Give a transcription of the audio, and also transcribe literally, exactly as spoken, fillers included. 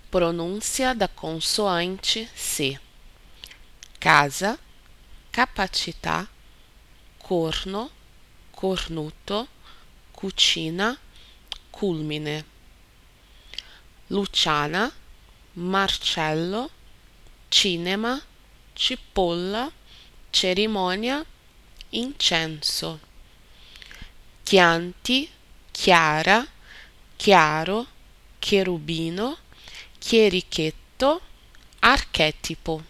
pronúncia da consoante C. Casa, capacità, corno, cornuto, cucina, culmine. Luciana, Marcello, cinema, cipolla, cerimonia, incenso. Chianti, chiara, chiaro, cherubino, chierichetto, archetipo.